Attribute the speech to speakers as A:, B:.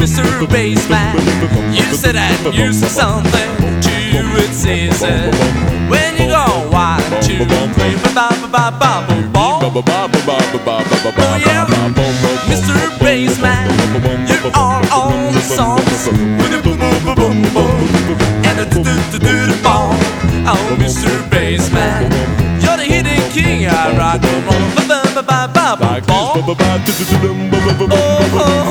A: Mr. Bassman, you said that you said something to it season. When you go 1, 2, 3, oh yeah, Mr. Bassman, you're all on the songs with a boom boom boom boom and a do do do do bong. Oh, Mr. Bassman, you're the hidden king. I rock and roll, ba ba ba ba ba ba. Oh.